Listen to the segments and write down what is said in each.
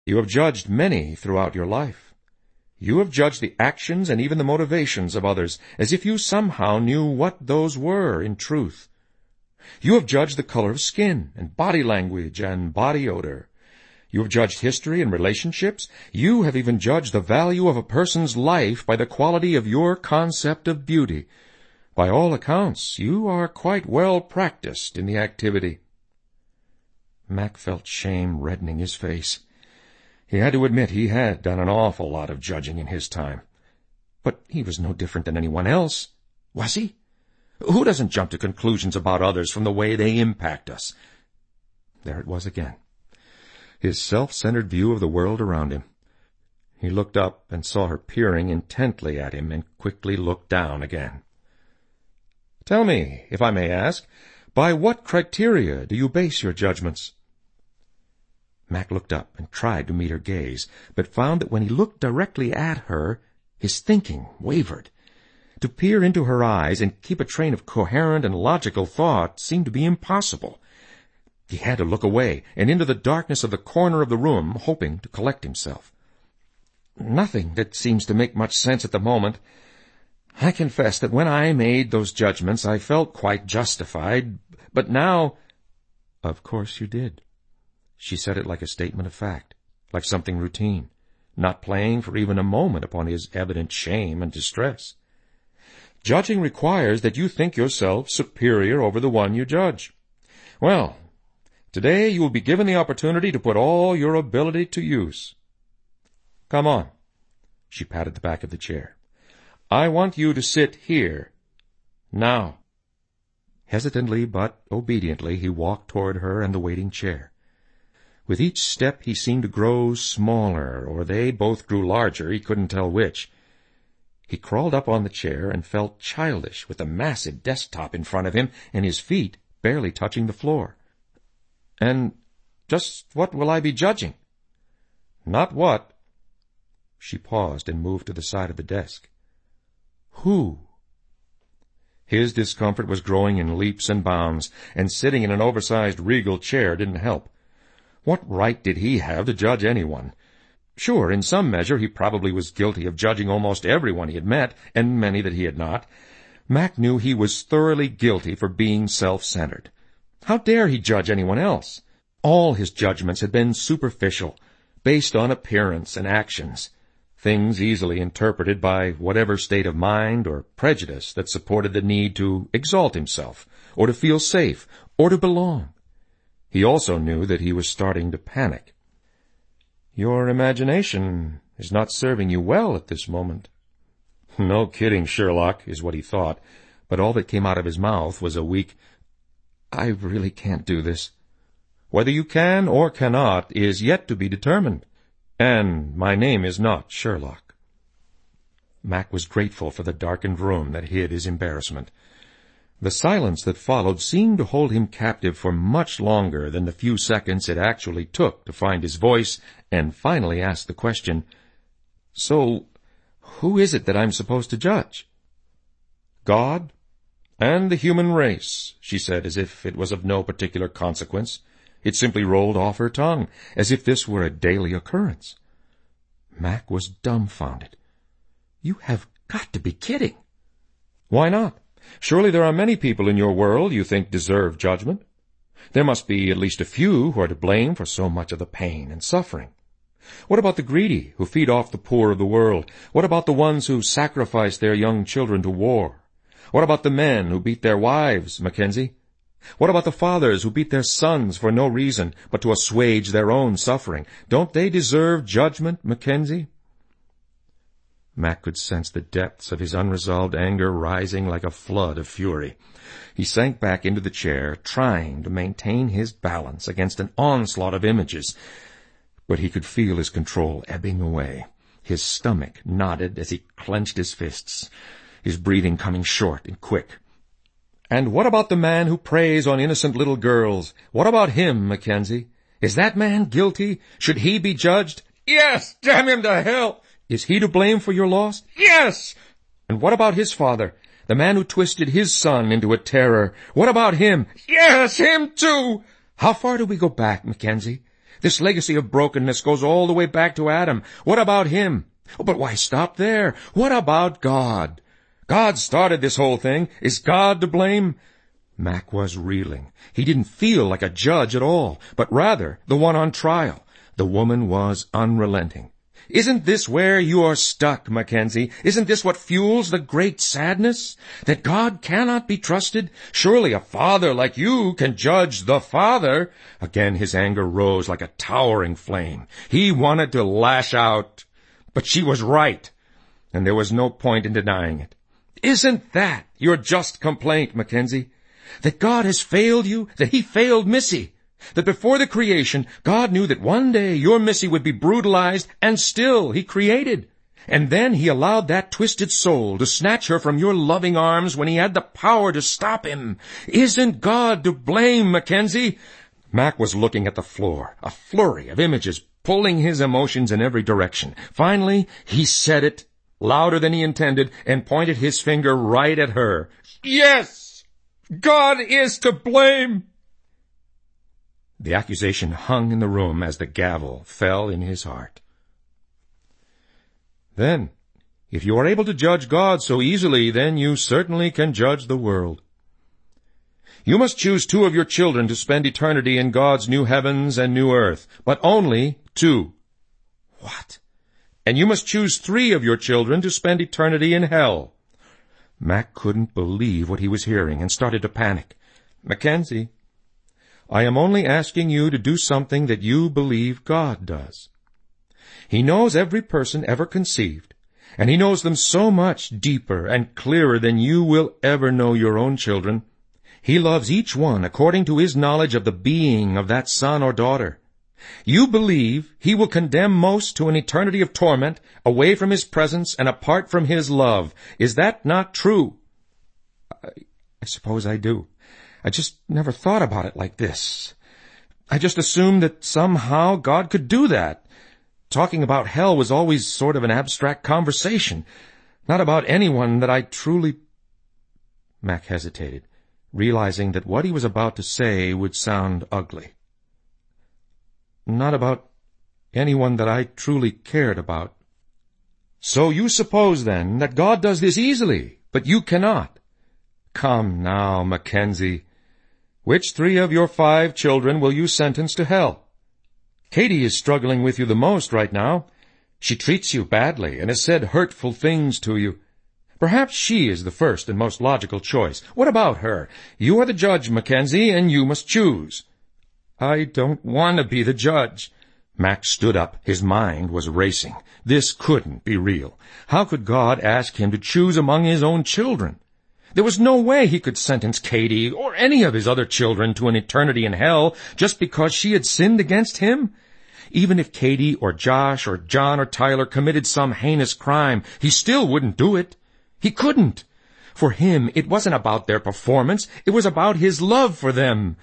You have judged many throughout your life. You have judged the actions and even the motivations of others, as if you somehow knew what those were in truth. You have judged the color of skin, and body language, and body odor. You have judged history and relationships. You have even judged the value of a person's life by the quality of your concept of beauty. By all accounts, you are quite well practiced in the activity. Mac felt shame reddening his face. He had to admit he had done an awful lot of judging in his time. But he was no different than anyone else, was he? Who doesn't jump to conclusions about others from the way they impact us? There it was again, his self-centered view of the world around him. He looked up and saw her peering intently at him and quickly looked down again. Tell me, if I may ask, by what criteria do you base your judgments? Mac looked up and tried to meet her gaze, but found that when he looked directly at her, his thinking wavered. To peer into her eyes and keep a train of coherent and logical thought seemed to be impossible. He had to look away and into the darkness of the corner of the room, hoping to collect himself. Nothing that seems to make much sense at the moment. I confess that when I made those judgments I felt quite justified, but now— Of course you did. She said it like a statement of fact, like something routine, not playing for even a moment upon his evident shame and distress. Judging requires that you think yourself superior over the one you judge. Well, today you will be given the opportunity to put all your ability to use. Come on. She patted the back of the chair. I want you to sit here. Now. Hesitantly but obediently he walked toward her and the waiting chair. With each step he seemed to grow smaller, or they both grew larger, he couldn't tell which. He crawled up on the chair and felt childish with the massive desktop in front of him and his feet barely touching the floor. And just what will I be judging? Not what. She paused and moved to the side of the desk. Who? His discomfort was growing in leaps and bounds, and sitting in an oversized regal chair didn't help. What right did he have to judge anyone? Sure, in some measure he probably was guilty of judging almost everyone he had met, and many that he had not. Mac knew he was thoroughly guilty for being self-centered. How dare he judge anyone else? All his judgments had been superficial, based on appearance and actions, things easily interpreted by whatever state of mind or prejudice that supported the need to exalt himself, or to feel safe, or to belong. He also knew that he was starting to panic. Your imagination is not serving you well at this moment. No kidding, Sherlock, is what he thought, but all that came out of his mouth was a weak, I really can't do this. Whether you can or cannot is yet to be determined, and my name is not Sherlock. Mac was grateful for the darkened room that hid his embarrassment. The silence that followed seemed to hold him captive for much longer than the few seconds it actually took to find his voice and finally ask the question, So, who is it that I'm supposed to judge? God and the human race, she said, as if it was of no particular consequence. It simply rolled off her tongue, as if this were a daily occurrence. Mac was dumbfounded. You have got to be kidding. Why not? Surely there are many people in your world you think deserve judgment. There must be at least a few who are to blame for so much of the pain and suffering. What about the greedy who feed off the poor of the world? What about the ones who sacrifice their young children to war? What about the men who beat their wives, Mackenzie? What about the fathers who beat their sons for no reason but to assuage their own suffering? Don't they deserve judgment, Mackenzie? Mac could sense the depths of his unresolved anger rising like a flood of fury. He sank back into the chair, trying to maintain his balance against an onslaught of images. But he could feel his control ebbing away. His stomach knotted as he clenched his fists, his breathing coming short and quick. And what about the man who preys on innocent little girls? What about him, Mackenzie? Is that man guilty? Should he be judged? Yes, damn him to hell! Is he to blame for your loss? Yes! And what about his father, the man who twisted his son into a terror? What about him? Yes, him too! How far do we go back, Mackenzie? This legacy of brokenness goes all the way back to Adam. What about him? Oh, but why stop there? What about God? God started this whole thing. Is God to blame? Mac was reeling. He didn't feel like a judge at all, but rather the one on trial. The woman was unrelenting. Isn't this where you are stuck, Mackenzie? Isn't this what fuels the great sadness? That God cannot be trusted? Surely a father like you can judge the Father. Again his anger rose like a towering flame. He wanted to lash out. But she was right, and there was no point in denying it. Isn't that your just complaint, Mackenzie? That God has failed you? That He failed Missy? That before the creation, God knew that one day your Missy would be brutalized, and still He created. And then He allowed that twisted soul to snatch her from your loving arms when He had the power to stop Him. Isn't God to blame, Mackenzie? Mac was looking at the floor, a flurry of images pulling his emotions in every direction. Finally, he said it, louder than he intended, and pointed his finger right at her. Yes! God is to blame! The accusation hung in the room as the gavel fell in his heart. Then, if you are able to judge God so easily, then you certainly can judge the world. You must choose 2 of your children to spend eternity in God's new heavens and new earth, but only 2. What? And you must choose 3 of your children to spend eternity in hell. Mac couldn't believe what he was hearing and started to panic. Mackenzie, I am only asking you to do something that you believe God does. He knows every person ever conceived, and He knows them so much deeper and clearer than you will ever know your own children. He loves each one according to His knowledge of the being of that son or daughter. You believe He will condemn most to an eternity of torment, away from His presence and apart from His love. Is that not true? I suppose I do. I just never thought about it like this. I just assumed that somehow God could do that. Talking about hell was always sort of an abstract conversation, not about anyone that I truly... Mac hesitated, realizing that what he was about to say would sound ugly. Not about anyone that I truly cared about. So you suppose, then, that God does this easily, but you cannot. Come now, Mackenzie. Which 3 of your 5 children will you sentence to hell? Katie is struggling with you the most right now. She treats you badly and has said hurtful things to you. Perhaps she is the first and most logical choice. What about her? You are the judge, Mackenzie, and you must choose. I don't want to be the judge. Max stood up. His mind was racing. This couldn't be real. How could God ask him to choose among his own children? There was no way he could sentence Katie or any of his other children to an eternity in hell just because she had sinned against him. Even if Katie or Josh or John or Tyler committed some heinous crime, he still wouldn't do it. He couldn't. For him, it wasn't about their performance. It was about his love for them.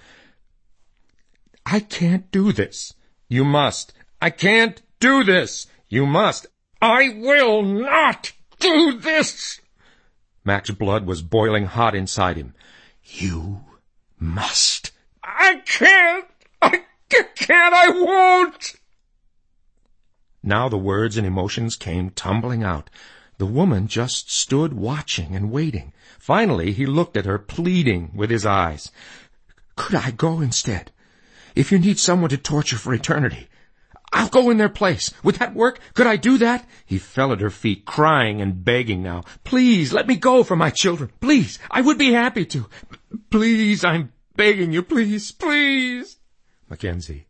I can't do this. You must. I can't do this. You must. I will not do this. Mac's blood was boiling hot inside him. You must. I can't. I won't. Now the words and emotions came tumbling out. The woman just stood watching and waiting. Finally, he looked at her, pleading with his eyes. Could I go instead? If you need someone to torture for eternity, I'll go in their place. Would that work? Could I do that? He fell at her feet, crying and begging now. Please, let me go for my children. Please, I would be happy to. Please, I'm begging you. Please, please. Mackenzie.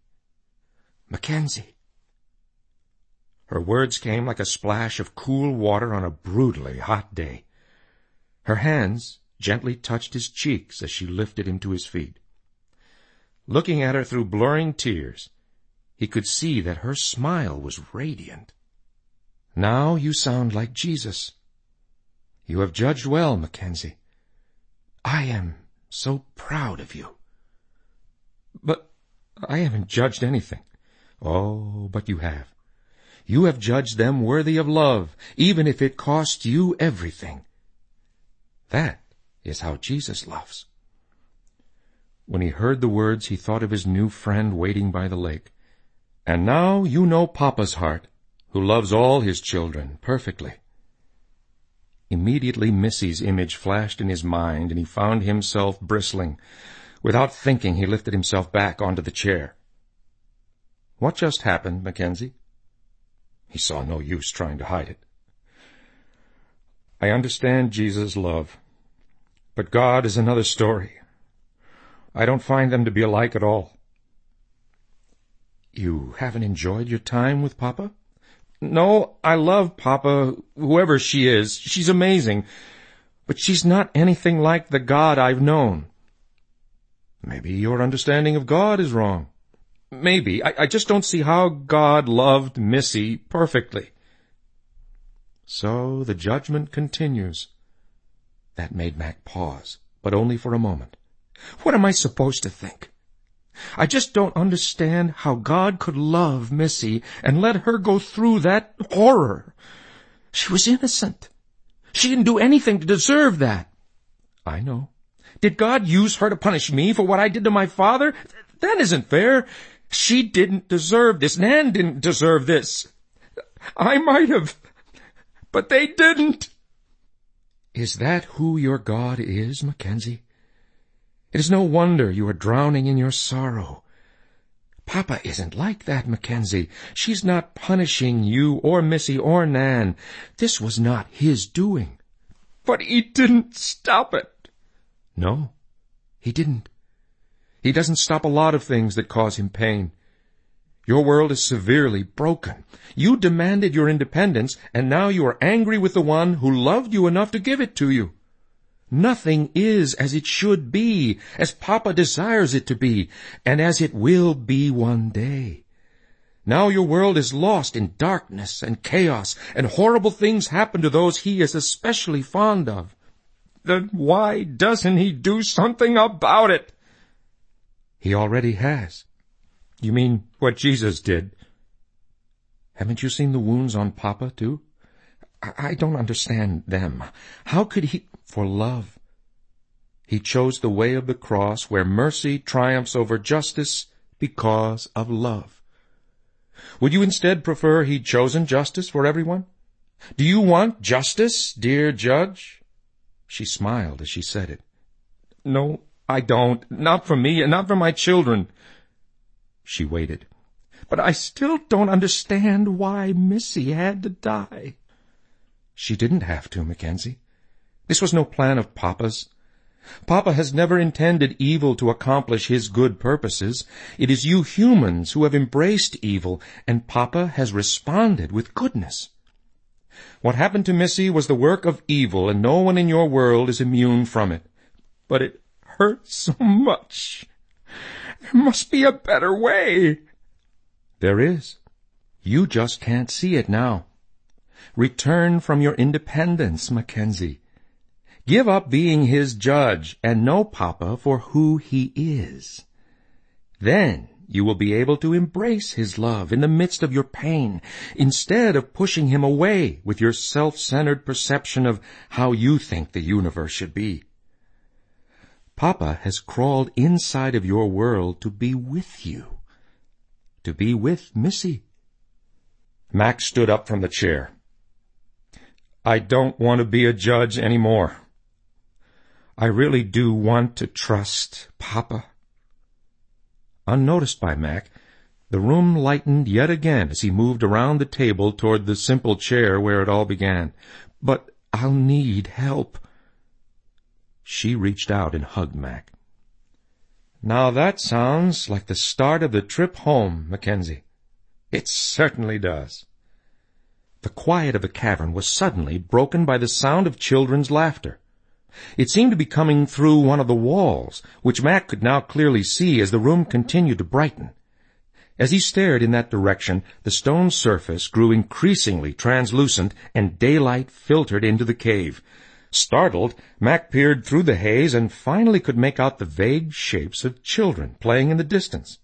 Her words came like a splash of cool water on a brutally hot day. Her hands gently touched his cheeks as she lifted him to his feet. Looking at her through blurring tears, he could see that her smile was radiant. Now you sound like Jesus. You have judged well, Mackenzie. I am so proud of you. But I haven't judged anything. Oh, but you have. You have judged them worthy of love, even if it cost you everything. That is how Jesus loves. When he heard the words, he thought of his new friend waiting by the lake. And now you know Papa's heart, who loves all his children perfectly." Immediately Missy's image flashed in his mind, and he found himself bristling. Without thinking, he lifted himself back onto the chair. "What just happened, Mackenzie?" He saw no use trying to hide it. "I understand Jesus' love, but God is another story. I don't find them to be alike at all." "You haven't enjoyed your time with Papa?" "No, I love Papa, whoever she is. She's amazing. But she's not anything like the God I've known." "Maybe your understanding of God is wrong." "Maybe. I just don't see how God loved Missy perfectly." So the judgment continues. That made Mac pause, but only for a moment. What am I supposed to think? I just don't understand how God could love Missy and let her go through that horror. She was innocent. She didn't do anything to deserve that. I know. Did God use her to punish me for what I did to my father? That isn't fair. She didn't deserve this. Nan didn't deserve this. I might have, but they didn't. Is that who your God is, Mackenzie? It is no wonder you are drowning in your sorrow. Papa isn't like that, Mackenzie. She's not punishing you or Missy or Nan. This was not his doing. But he didn't stop it. No, he didn't. He doesn't stop a lot of things that cause him pain. Your world is severely broken. You demanded your independence, and now you are angry with the one who loved you enough to give it to you. Nothing is as it should be, as Papa desires it to be, and as it will be one day. Now your world is lost in darkness and chaos, and horrible things happen to those he is especially fond of. Then why doesn't he do something about it? He already has. You mean what Jesus did? Haven't you seen the wounds on Papa, too? I don't understand them. How could he... For love. He chose the way of the cross where mercy triumphs over justice because of love. Would you instead prefer he'd chosen justice for everyone? Do you want justice, dear Judge? She smiled as she said it. No, I don't. Not for me and not for my children. She waited. But I still don't understand why Missy had to die. She didn't have to, Mackenzie. This was no plan of Papa's. Papa has never intended evil to accomplish his good purposes. It is you humans who have embraced evil, and Papa has responded with goodness. What happened to Missy was the work of evil, and no one in your world is immune from it. But it hurts so much. There must be a better way. There is. You just can't see it now. Return from your independence, Mackenzie. Give up being his judge and know Papa for who he is. Then you will be able to embrace his love in the midst of your pain, instead of pushing him away with your self-centered perception of how you think the universe should be. Papa has crawled inside of your world to be with you, to be with Missy. Max stood up from the chair. I don't want to be a judge anymore. I really do want to trust Papa. Unnoticed by Mac, the room lightened yet again as he moved around the table toward the simple chair where it all began. But I'll need help. She reached out and hugged Mac. Now that sounds like the start of the trip home, Mackenzie. It certainly does. The quiet of the cavern was suddenly broken by the sound of children's laughter. It seemed to be coming through one of the walls, which Mac could now clearly see as the room continued to brighten. As he stared in that direction, the stone surface grew increasingly translucent and daylight filtered into the cave. Startled, Mac peered through the haze and finally could make out the vague shapes of children playing in the distance.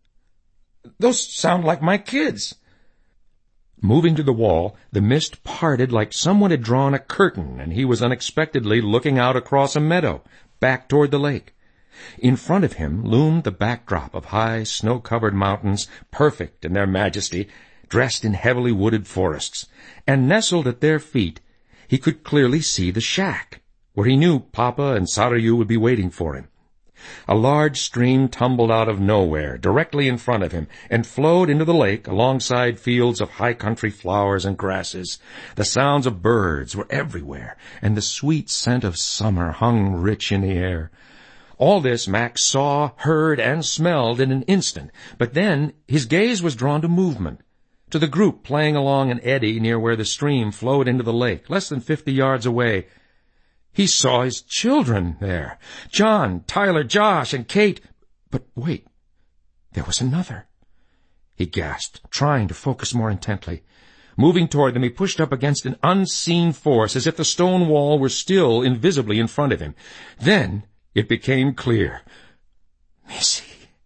Those sound like my kids. Moving to the wall, the mist parted like someone had drawn a curtain, and he was unexpectedly looking out across a meadow, back toward the lake. In front of him loomed the backdrop of high, snow-covered mountains, perfect in their majesty, dressed in heavily wooded forests. And nestled at their feet, he could clearly see the shack, where he knew Papa and Sarayu would be waiting for him. A large stream tumbled out of nowhere, directly in front of him, and flowed into the lake alongside fields of high-country flowers and grasses. The sounds of birds were everywhere, and the sweet scent of summer hung rich in the air. All this Mac saw, heard, and smelled in an instant, but then his gaze was drawn to movement, to the group playing along an eddy near where the stream flowed into the lake, less than 50 yards away. He saw his children there, John, Tyler, Josh, and Kate. But wait, there was another. He gasped, trying to focus more intently. Moving toward them, he pushed up against an unseen force, as if the stone wall were still invisibly in front of him. Then it became clear. Missy.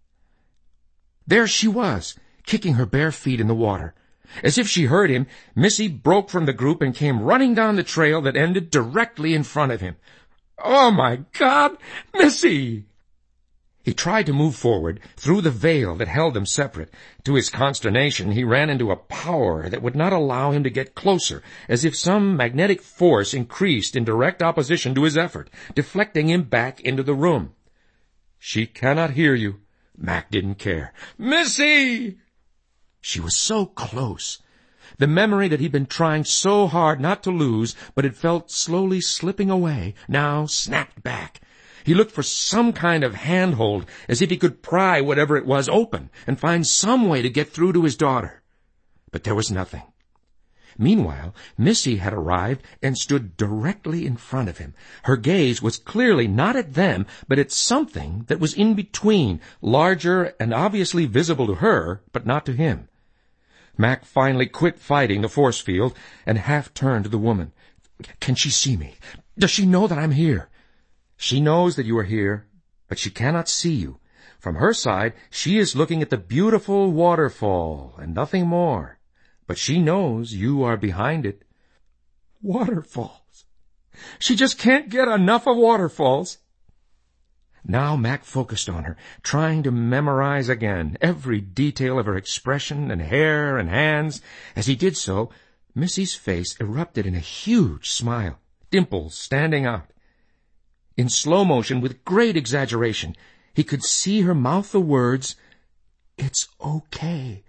There she was, kicking her bare feet in the water. As if she heard him, Missy broke from the group and came running down the trail that ended directly in front of him. "Oh, my God! Missy!" He tried to move forward, through the veil that held them separate. To his consternation, he ran into a power that would not allow him to get closer, as if some magnetic force increased in direct opposition to his effort, deflecting him back into the room. "She cannot hear you." Mac didn't care. "Missy!" She was so close. The memory that he'd been trying so hard not to lose, but had felt slowly slipping away, now snapped back. He looked for some kind of handhold, as if he could pry whatever it was open and find some way to get through to his daughter. But there was nothing. Meanwhile, Missy had arrived and stood directly in front of him. Her gaze was clearly not at them, but at something that was in between, larger and obviously visible to her, but not to him. Mac finally quit fighting the force field and half turned to the woman. "Can she see me? Does she know that I'm here?" "She knows that you are here, but she cannot see you. From her side, she is looking at the beautiful waterfall and nothing more. But she knows you are behind it." Waterfalls! She just can't get enough of waterfalls. Now Mac focused on her, trying to memorize again every detail of her expression and hair and hands. As he did so, Missy's face erupted in a huge smile, dimples standing out. In slow motion, with great exaggeration, he could see her mouth the words, "It's okay.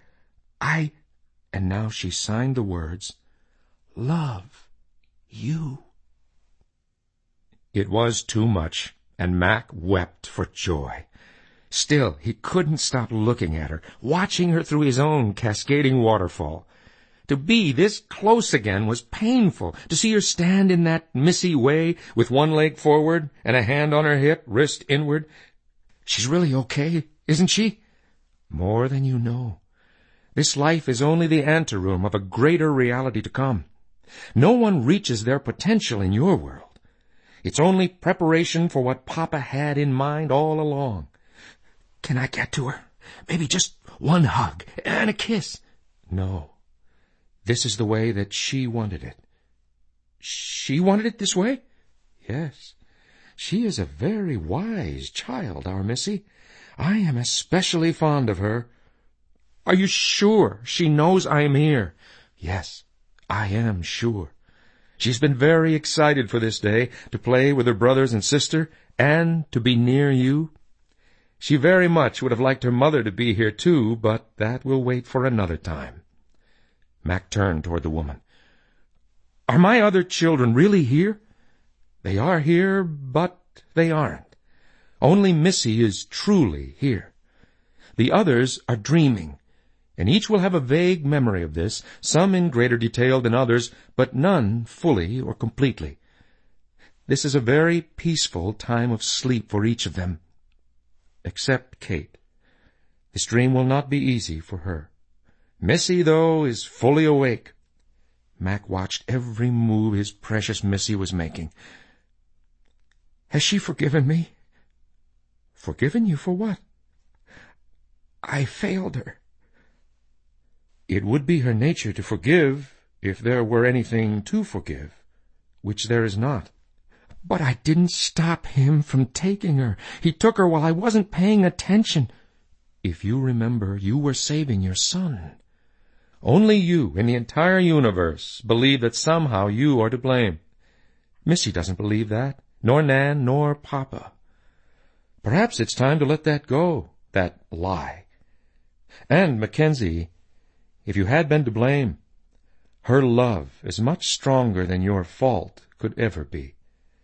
And now she signed the words, "Love you." It was too much, and Mac wept for joy. Still, he couldn't stop looking at her, watching her through his own cascading waterfall. To be this close again was painful. To see her stand in that Missy way, with one leg forward and a hand on her hip, wrist inward. "She's really okay, isn't she?" "More than you know. This life is only the anteroom of a greater reality to come. No one reaches their potential in your world. It's only preparation for what Papa had in mind all along." "Can I get to her? Maybe just one hug and a kiss?" "No. This is the way that she wanted it." "She wanted it this way?" "Yes. She is a very wise child, our Missy. I am especially fond of her." "Are you sure she knows I am here?" "Yes, I am sure. She's been very excited for this day, to play with her brothers and sister, and to be near you. She very much would have liked her mother to be here too, but that will wait for another time." Mac turned toward the woman. "Are my other children really here?" "They are here, but they aren't. Only Missy is truly here. The others are dreaming, and each will have a vague memory of this, some in greater detail than others, but none fully or completely. This is a very peaceful time of sleep for each of them, except Kate. This dream will not be easy for her. Missy, though, is fully awake." Mac watched every move his precious Missy was making. "Has she forgiven me?" "Forgiven you for what?" "I failed her." "It would be her nature to forgive if there were anything to forgive, which there is not." But I didn't stop him from taking her. He took her while I wasn't paying attention. If you remember, you were saving your son. Only you in the entire universe believe that somehow you are to blame. Missy doesn't believe that, nor Nan, nor Papa. Perhaps it's time to let that go, that lie. And, Mackenzie, if you had been to blame, her love is much stronger than your fault could ever be.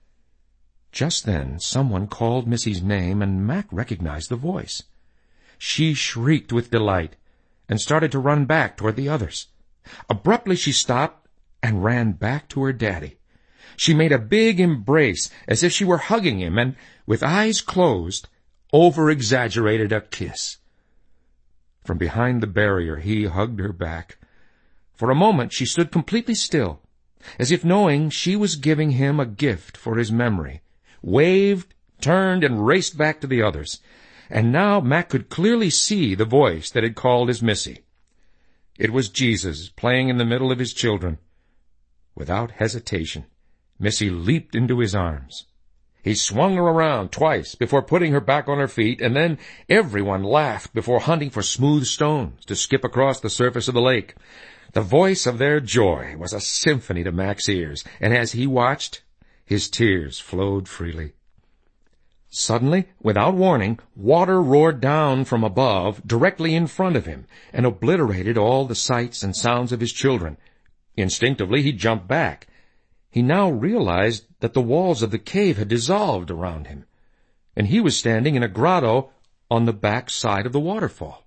Just then someone called Missy's name, and Mac recognized the voice. She shrieked with delight and started to run back toward the others. Abruptly she stopped and ran back to her daddy. She made a big embrace as if she were hugging him and, with eyes closed, over-exaggerated a kiss. From behind the barrier he hugged her back. For a moment she stood completely still, as if knowing she was giving him a gift for his memory, waved, turned, and raced back to the others. And now Mac could clearly see the voice that had called his Missy. It was Jesus playing in the middle of his children. Without hesitation, Missy leaped into his arms. He swung her around twice before putting her back on her feet, and then everyone laughed before hunting for smooth stones to skip across the surface of the lake. The voice of their joy was a symphony to Mac's ears, and as he watched, his tears flowed freely. Suddenly, without warning, water roared down from above directly in front of him and obliterated all the sights and sounds of his children. Instinctively, he jumped back. He now realized that the walls of the cave had dissolved around him, and he was standing in a grotto on the back side of the waterfall.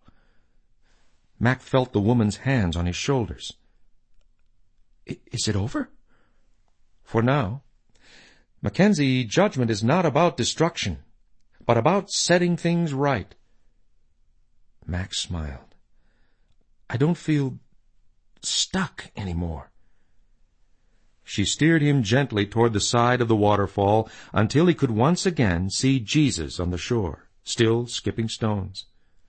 Mac felt the woman's hands on his shoulders. Is it over? For now. Mackenzie, judgment is not about destruction, but about setting things right. Mac smiled. I don't feel stuck anymore. She steered him gently toward the side of the waterfall until he could once again see Jesus on the shore, still skipping stones.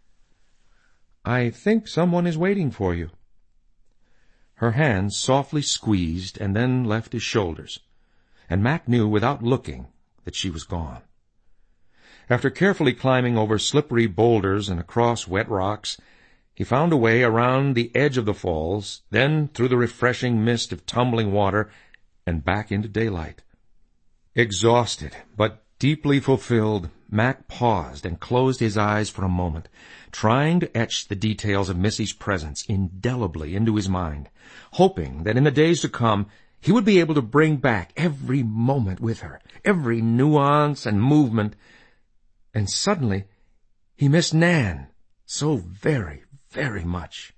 I think someone is waiting for you. Her hands softly squeezed and then left his shoulders, and Mac knew without looking that she was gone. After carefully climbing over slippery boulders and across wet rocks, he found a way around the edge of the falls, then through the refreshing mist of tumbling water, and back into daylight. Exhausted, but deeply fulfilled, Mac paused and closed his eyes for a moment, trying to etch the details of Missy's presence indelibly into his mind, hoping that in the days to come he would be able to bring back every moment with her, every nuance and movement. And suddenly he missed Nan so very, very much.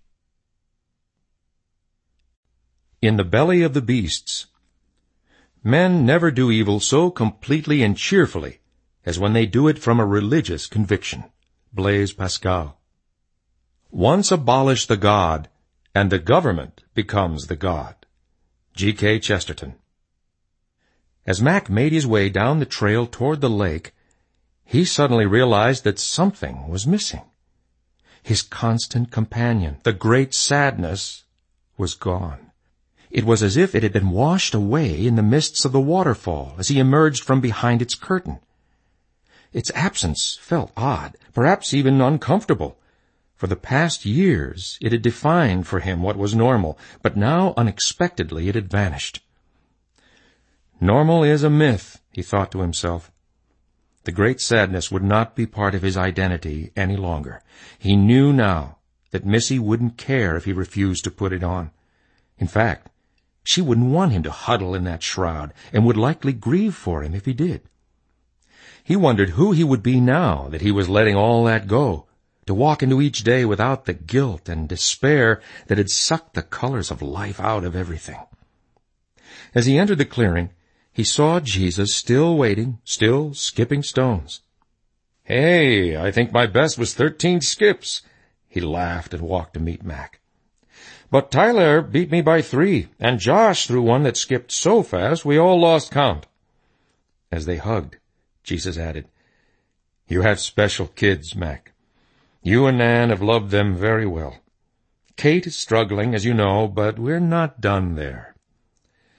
In the belly of the beasts. Men never do evil so completely and cheerfully as when they do it from a religious conviction. Blaise Pascal. Once abolish the God, and the government becomes the God. G.K. Chesterton. As Mac made his way down the trail toward the lake, he suddenly realized that something was missing. His constant companion, the great sadness, was gone. It was as if it had been washed away in the mists of the waterfall as he emerged from behind its curtain. Its absence felt odd, perhaps even uncomfortable. For the past years it had defined for him what was normal, but now unexpectedly it had vanished. Normal is a myth, he thought to himself. The great sadness would not be part of his identity any longer. He knew now that Missy wouldn't care if he refused to put it on. In fact, she wouldn't want him to huddle in that shroud, and would likely grieve for him if he did. He wondered who he would be now that he was letting all that go, to walk into each day without the guilt and despair that had sucked the colors of life out of everything. As he entered the clearing, he saw Jesus still waiting, still skipping stones. "Hey, I think my best was 13 skips," he laughed and walked to meet Mac. "But Tyler beat me by 3, and Josh threw one that skipped so fast we all lost count." As they hugged, Jesus added, "You have special kids, Mac. You and Nan have loved them very well. Kate is struggling, as you know, but we're not done there."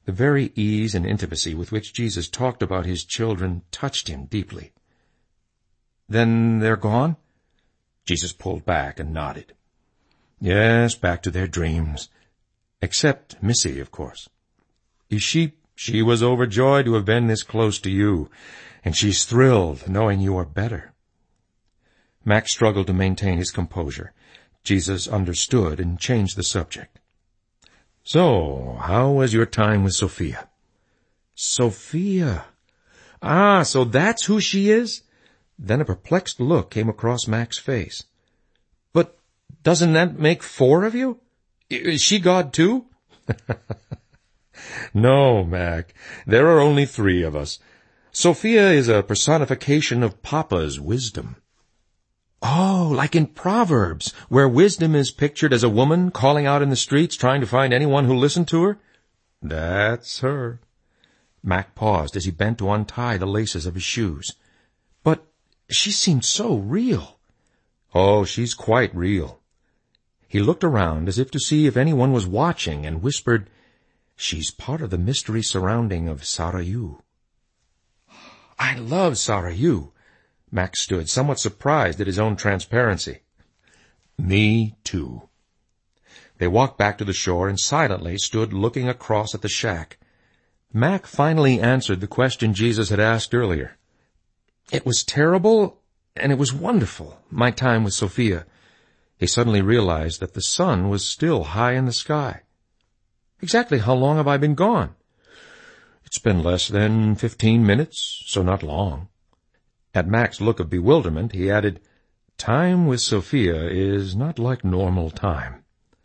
The very ease and intimacy with which Jesus talked about his children touched him deeply. "Then they're gone?" Jesus pulled back and nodded. "Yes, back to their dreams. Except Missy, of course. She was overjoyed to have been this close to you, and she's thrilled knowing you are better." Mac struggled to maintain his composure. Jesus understood and changed the subject. "So, how was your time with Sophia?" "Sophia? So that's who she is?" Then a perplexed look came across Mac's face. "But doesn't that make 4 of you? Is she God too?" "No, Mac. There are only 3 of us. Sophia is a personification of Papa's wisdom." "Oh, like in Proverbs, where wisdom is pictured as a woman calling out in the streets trying to find anyone who'll listen to her?" "That's her." Mac paused as he bent to untie the laces of his shoes. "But she seemed so real." "Oh, she's quite real." He looked around as if to see if anyone was watching and whispered, "She's part of the mystery surrounding of Sarayu." "I love Sarayu." Mac stood, somewhat surprised at his own transparency. "Me too." They walked back to the shore and silently stood looking across at the shack. Mac finally answered the question Jesus had asked earlier. "It was terrible, and it was wonderful, my time with Sophia." He suddenly realized that the sun was still high in the sky. "Exactly how long have I been gone?" "It's been less than 15 minutes, so not long." At Mac's look of bewilderment, he added, "Time with Sophia is not like normal time."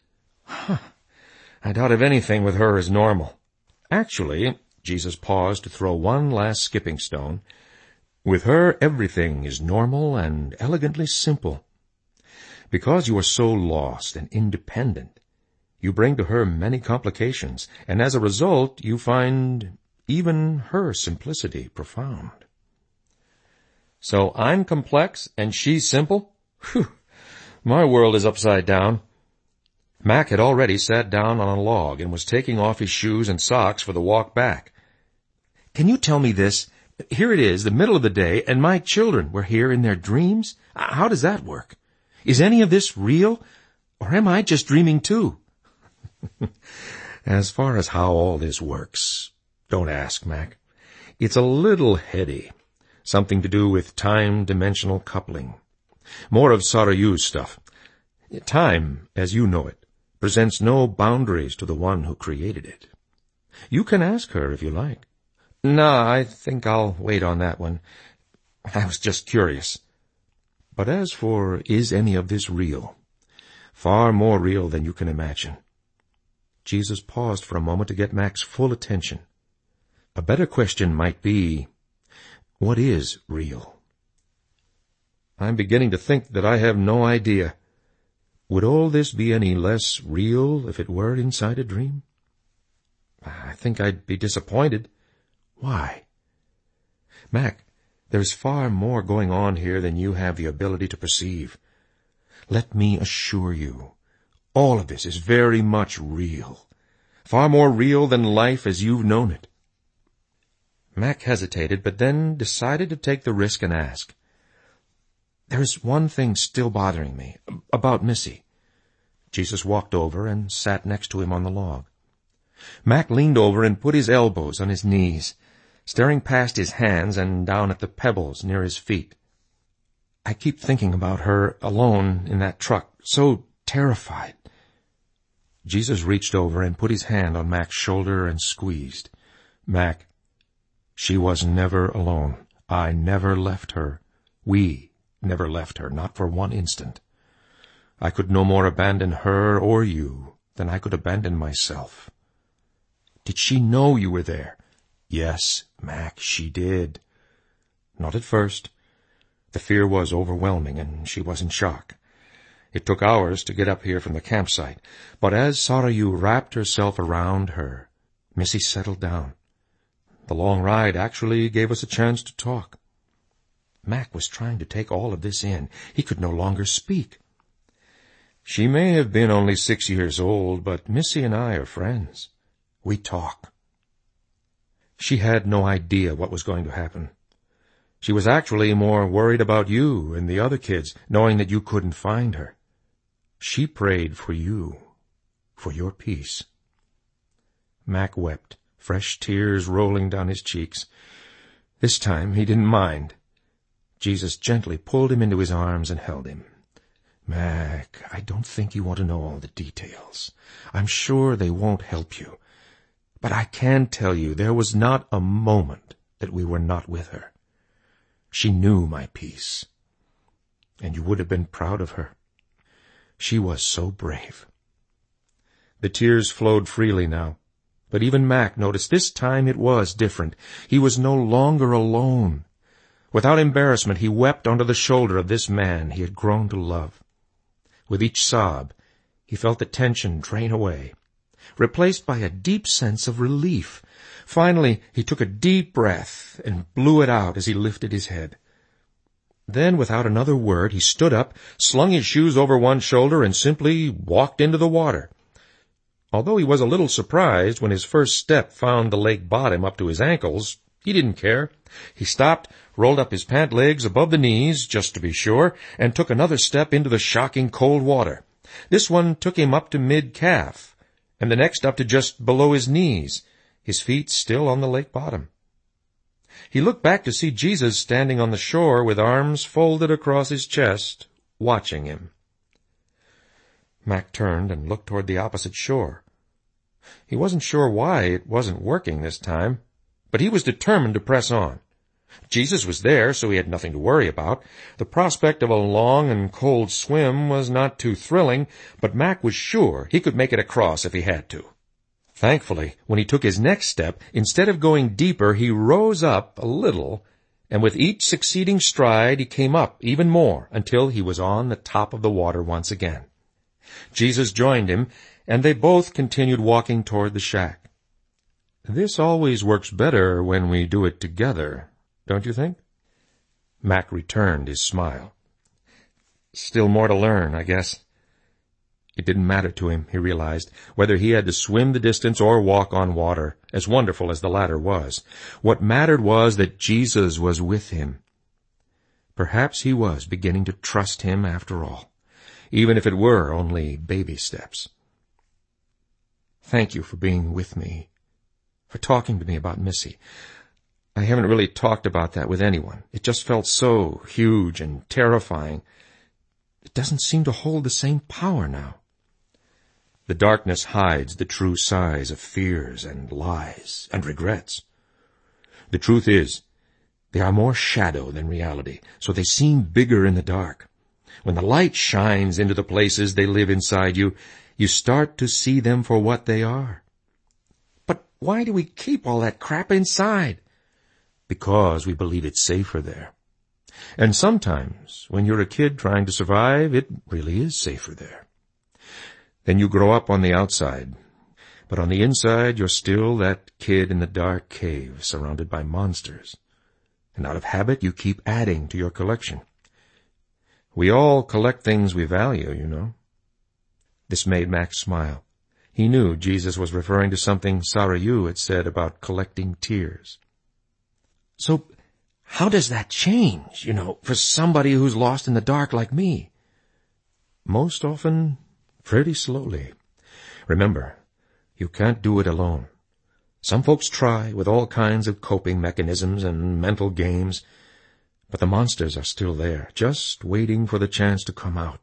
"I doubt if anything with her is normal." "Actually," Jesus paused to throw one last skipping stone, "with her everything is normal and elegantly simple. Because you are so lost and independent, you bring to her many complications, and as a result you find even her simplicity profound." "So I'm complex and she's simple? Whew! My world is upside down." Mac had already sat down on a log and was taking off his shoes and socks for the walk back. "Can you tell me this? Here it is, the middle of the day, and my children were here in their dreams? How does that work? Is any of this real, or am I just dreaming too?" "As far as how all this works, don't ask, Mac. It's a little heady. Something to do with time-dimensional coupling. More of Sarayu's stuff. Time, as you know it, presents no boundaries to the one who created it. You can ask her if you like." "No, I think I'll wait on that one. I was just curious." "But as for, is any of this real? Far more real than you can imagine." Jesus paused for a moment to get Mac's full attention. "A better question might be, what is real?" "I'm beginning to think that I have no idea." "Would all this be any less real if it were inside a dream?" "I think I'd be disappointed." "Why?" "Mac, there's far more going on here than you have the ability to perceive. Let me assure you, all of this is very much real. Far more real than life as you've known it." Mac hesitated, but then decided to take the risk and ask, "There's one thing still bothering me, about Missy." Jesus walked over and sat next to him on the log. Mac leaned over and put his elbows on his knees, staring past his hands and down at the pebbles near his feet. "I keep thinking about her alone in that truck, so terrified." Jesus reached over and put his hand on Mac's shoulder and squeezed. "Mac, she was never alone. I never left her. We never left her, not for one instant. I could no more abandon her or you than I could abandon myself." "Did she know you were there?" "Yes, Mac, she did." "Not at first. The fear was overwhelming, and she was in shock. It took hours to get up here from the campsite, but as Sarayu wrapped herself around her, Missy settled down. The long ride actually gave us a chance to talk." Mac was trying to take all of this in. He could no longer speak. "She may have been only 6 years old, but Missy and I are friends. We talk." She had no idea what was going to happen. She was actually more worried about you and the other kids, knowing that you couldn't find her. She prayed for you, for your peace. Mac wept, fresh tears rolling down his cheeks. This time he didn't mind. Jesus gently pulled him into his arms and held him. Mac, I don't think you want to know all the details. I'm sure they won't help you. But I can tell you there was not a moment that we were not with her. She knew my peace, and you would have been proud of her. She was so brave. The tears flowed freely now, but even Mac noticed this time it was different. He was no longer alone. Without embarrassment, he wept onto the shoulder of this man he had grown to love. With each sob, he felt the tension drain away, replaced by a deep sense of relief. Finally, he took a deep breath and blew it out as he lifted his head. Then, without another word, he stood up, slung his shoes over one shoulder, and simply walked into the water. Although he was a little surprised when his first step found the lake bottom up to his ankles, he didn't care. He stopped, rolled up his pant legs above the knees, just to be sure, and took another step into the shocking cold water. This one took him up to mid-calf, and the next up to just below his knees, his feet still on the lake bottom. He looked back to see Jesus standing on the shore with arms folded across his chest, watching him. Mac turned and looked toward the opposite shore. He wasn't sure why it wasn't working this time, but he was determined to press on. Jesus was there, so he had nothing to worry about. The prospect of a long and cold swim was not too thrilling, but Mac was sure he could make it across if he had to. Thankfully, when he took his next step, instead of going deeper, he rose up a little, and with each succeeding stride he came up even more until he was on the top of the water once again. Jesus joined him, and they both continued walking toward the shack. This always works better when we do it together, don't you think? Mac returned his smile. Still more to learn, I guess. It didn't matter to him, he realized, whether he had to swim the distance or walk on water, as wonderful as the latter was. What mattered was that Jesus was with him. Perhaps he was beginning to trust him after all, even if it were only baby steps. Thank you for being with me, for talking to me about Missy. I haven't really talked about that with anyone. It just felt so huge and terrifying. It doesn't seem to hold the same power now. The darkness hides the true size of fears and lies and regrets. The truth is, they are more shadow than reality, so they seem bigger in the dark. When the light shines into the places they live inside you, you start to see them for what they are. But why do we keep all that crap inside? Because we believe it's safer there. And sometimes, when you're a kid trying to survive, it really is safer there. Then you grow up on the outside, but on the inside you're still that kid in the dark cave surrounded by monsters. And out of habit you keep adding to your collection. We all collect things we value, you know. This made Max smile. He knew Jesus was referring to something Sarah Yu had said about collecting tears. So, how does that change, for somebody who's lost in the dark like me? Most often, pretty slowly. Remember, you can't do it alone. Some folks try with all kinds of coping mechanisms and mental games, but the monsters are still there, just waiting for the chance to come out.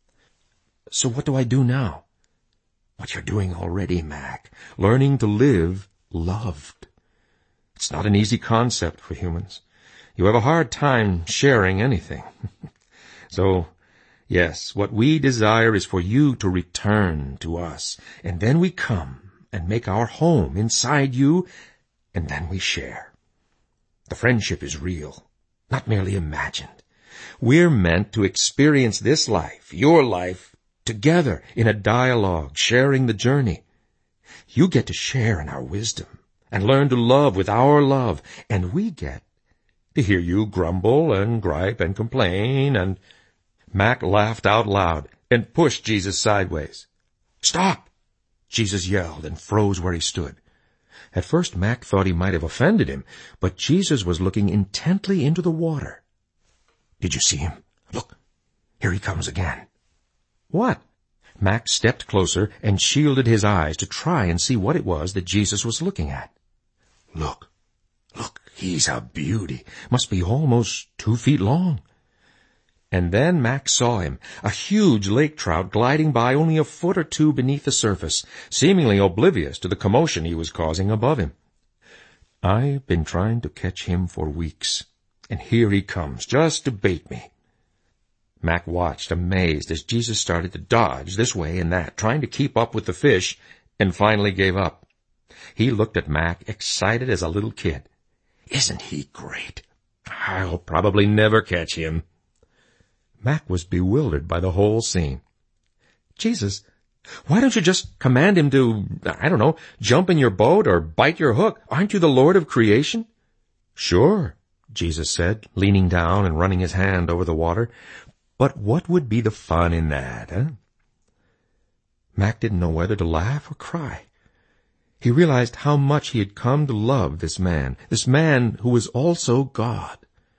So what do I do now? What you're doing already, Mac. Learning to live loved. It's not an easy concept for humans. You have a hard time sharing anything. So, yes, what we desire is for you to return to us, and then we come and make our home inside you, and then we share. The friendship is real, not merely imagined. We're meant to experience this life, your life, together in a dialogue, sharing the journey. You get to share in our wisdom and learn to love with our love, and we get to hear you grumble and gripe and complain and... Mac laughed out loud and pushed Jesus sideways. Stop! Jesus yelled and froze where he stood. At first Mac thought he might have offended him, but Jesus was looking intently into the water. "Did you see him? Look, here he comes again." "What?" Mac stepped closer and shielded his eyes to try and see what it was that Jesus was looking at. Look, he's a beauty. Must be almost 2 feet long." And then Mac saw him, a huge lake trout gliding by only a foot or two beneath the surface, seemingly oblivious to the commotion he was causing above him. "I've been trying to catch him for weeks, and here he comes, just to bait me." Mac watched, amazed, as Jesus started to dodge this way and that, trying to keep up with the fish, and finally gave up. He looked at Mac, excited as a little kid. "Isn't he great? I'll probably never catch him." Mac was bewildered by the whole scene. "Jesus, why don't you just command him to, jump in your boat or bite your hook? Aren't you the Lord of creation?" "Sure," Jesus said, leaning down and running his hand over the water. "But what would be the fun in that, eh?" Mac didn't know whether to laugh or cry. He realized how much he had come to love this man who was also God.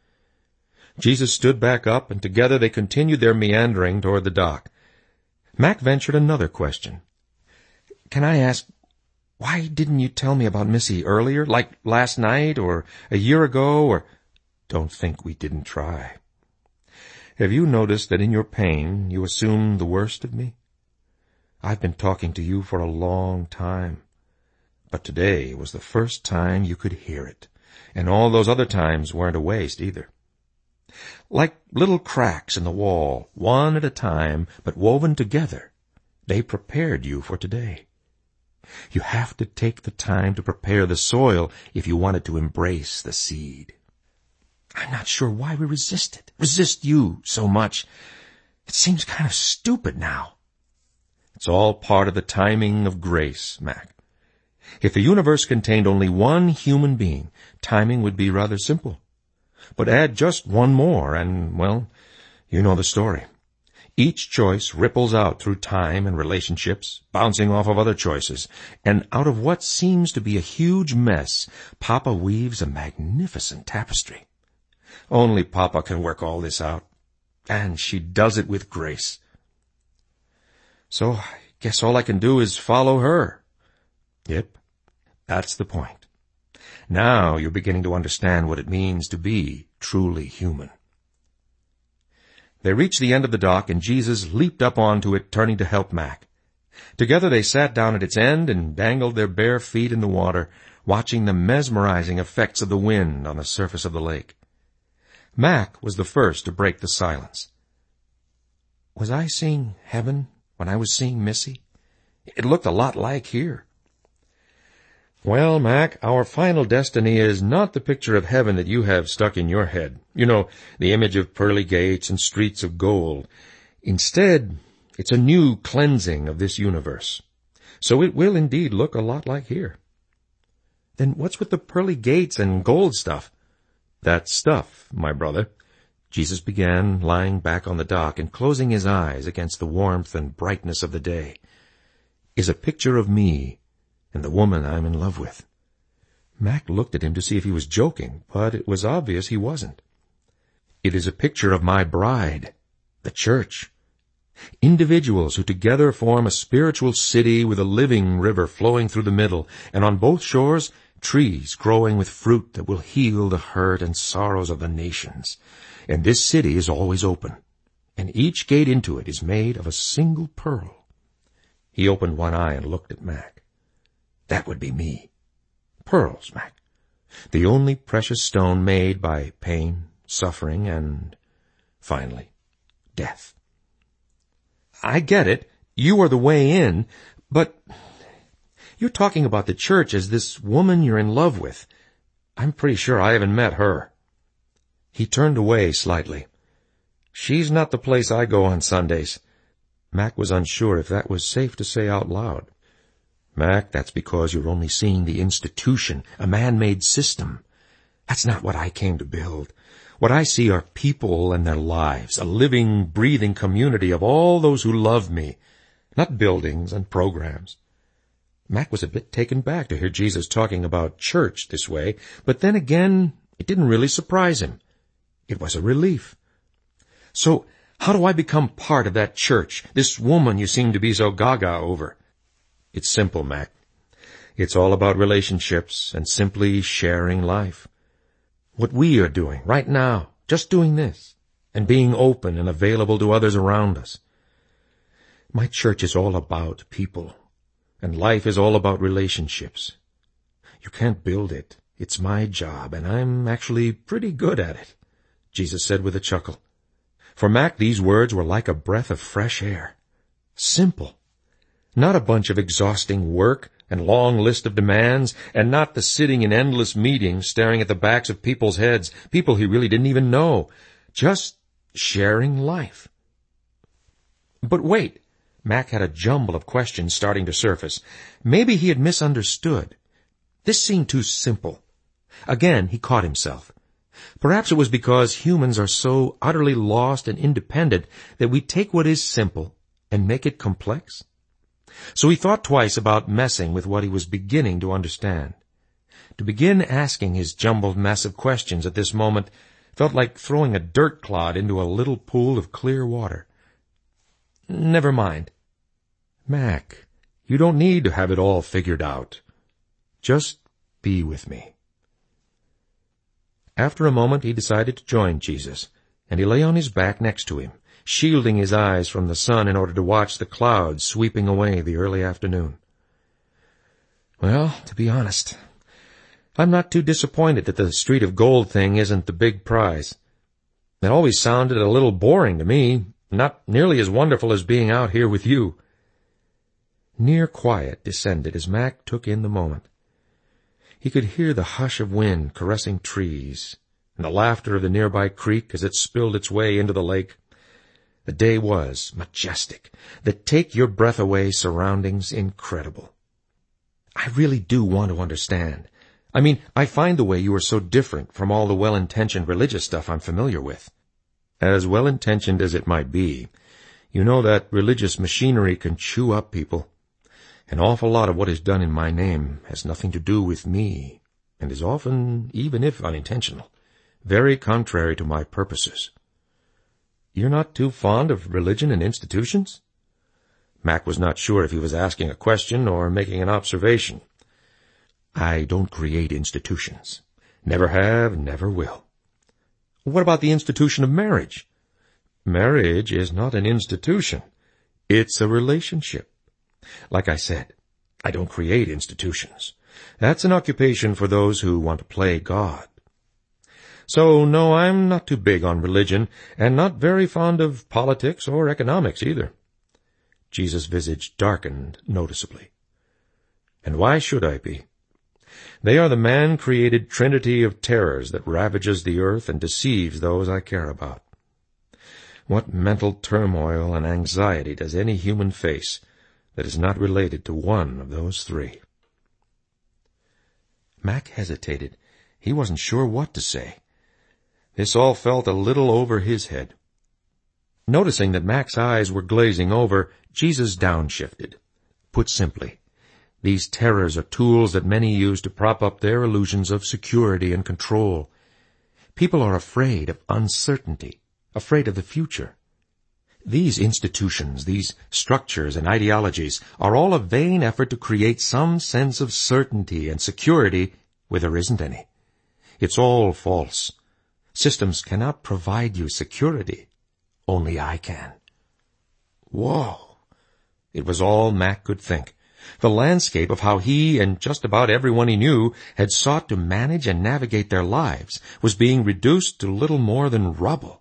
Jesus stood back up, and together they continued their meandering toward the dock. Mac ventured another question. "Can I ask, why didn't you tell me about Missy earlier, like last night or a year ago, or—" "Don't think we didn't try. Have you noticed that in your pain you assume the worst of me? I've been talking to you for a long time, but today was the first time you could hear it, and all those other times weren't a waste either. Like little cracks in the wall, one at a time, but woven together, they prepared you for today. You have to take the time to prepare the soil if you want it to embrace the seed. I'm not sure why we resist you so much. It seems kind of stupid now." "It's all part of the timing of grace, Mac. If the universe contained only one human being, timing would be rather simple. But add just one more and, well, you know the story. Each choice ripples out through time and relationships, bouncing off of other choices, and out of what seems to be a huge mess, Papa weaves a magnificent tapestry. Only Papa can work all this out, and she does it with grace. So I guess all I can do is follow her." "Yep, that's the point. Now you're beginning to understand what it means to be truly human." They reached the end of the dock, and Jesus leaped up onto it, turning to help Mac. Together they sat down at its end and dangled their bare feet in the water, watching the mesmerizing effects of the wind on the surface of the lake. Mac was the first to break the silence. "Was I seeing heaven when I was seeing Missy? It looked a lot like here." "Well, Mac, our final destiny is not the picture of heaven that you have stuck in your head. You know, the image of pearly gates and streets of gold. Instead, it's a new cleansing of this universe. So it will indeed look a lot like here." "Then what's with the pearly gates and gold stuff?" "That stuff, my brother," Jesus began, lying back on the dock and closing his eyes against the warmth and brightness of the day, "is a picture of me and the woman I'm in love with." Mac looked at him to see if he was joking, but it was obvious he wasn't. "It is a picture of my bride, the church. Individuals who together form a spiritual city with a living river flowing through the middle, and on both shores, trees growing with fruit that will heal the hurt and sorrows of the nations. And this city is always open, and each gate into it is made of a single pearl." He opened one eye and looked at Mac. "That would be me. Pearls, Mac. The only precious stone made by pain, suffering, and, finally, death." "I get it. You are the way in. But you're talking about the church as this woman you're in love with. I'm pretty sure I haven't met her." He turned away slightly. "She's not the place I go on Sundays." Mac was unsure if that was safe to say out loud. "Mac, that's because you're only seeing the institution, a man-made system. That's not what I came to build. What I see are people and their lives, a living, breathing community of all those who love me, not buildings and programs." Mac was a bit taken back to hear Jesus talking about church this way, but then again, it didn't really surprise him. It was a relief. So, how do I become part of that church, this woman you seem to be so gaga over? It's simple, Mac. It's all about relationships and simply sharing life. What we are doing right now, just doing this, and being open and available to others around us. My church is all about people, and life is all about relationships. You can't build it. It's my job, and I'm actually pretty good at it, Jesus said with a chuckle. For Mac, these words were like a breath of fresh air. Simple. Not a bunch of exhausting work and long list of demands, and not the sitting in endless meetings staring at the backs of people's heads, people he really didn't even know. Just sharing life. But wait, Mac had a jumble of questions starting to surface. Maybe he had misunderstood. This seemed too simple. Again, he caught himself. Perhaps it was because humans are so utterly lost and independent that we take what is simple and make it complex. So he thought twice about messing with what he was beginning to understand. To begin asking his jumbled mess of questions at this moment felt like throwing a dirt clod into a little pool of clear water. Never mind. Mac, you don't need to have it all figured out. Just be with me. After a moment, he decided to join Jesus, and he lay on his back next to him, shielding his eyes from the sun in order to watch the clouds sweeping away the early afternoon. Well, to be honest, I'm not too disappointed that the Street of Gold thing isn't the big prize. It always sounded a little boring to me, not nearly as wonderful as being out here with you. Near quiet descended as Mac took in the moment. He could hear the hush of wind caressing trees, and the laughter of the nearby creek as it spilled its way into the lake. The day was majestic, the take-your-breath-away surroundings incredible. I really do want to understand. I mean, I find the way you are so different from all the well-intentioned religious stuff I'm familiar with. As well-intentioned as it might be, you know that religious machinery can chew up people. An awful lot of what is done in my name has nothing to do with me, and is often, even if unintentional, very contrary to my purposes. You're not too fond of religion and institutions? Mac was not sure if he was asking a question or making an observation. I don't create institutions. Never have, never will. What about the institution of marriage? Marriage is not an institution. It's a relationship. Like I said, I don't create institutions. That's an occupation for those who want to play God. So, no, I'm not too big on religion, and not very fond of politics or economics either. Jesus' visage darkened noticeably. And why should I be? They are the man-created trinity of terrors that ravages the earth and deceives those I care about. What mental turmoil and anxiety does any human face that is not related to one of those three? Mac hesitated. He wasn't sure what to say. This all felt a little over his head. Noticing that Mac's eyes were glazing over, Jesus downshifted. Put simply, these terrors are tools that many use to prop up their illusions of security and control. People are afraid of uncertainty, afraid of the future. These institutions, these structures and ideologies are all a vain effort to create some sense of certainty and security where there isn't any. It's all false. Systems cannot provide you security. Only I can. Whoa! It was all Mac could think. The landscape of how he and just about everyone he knew had sought to manage and navigate their lives was being reduced to little more than rubble.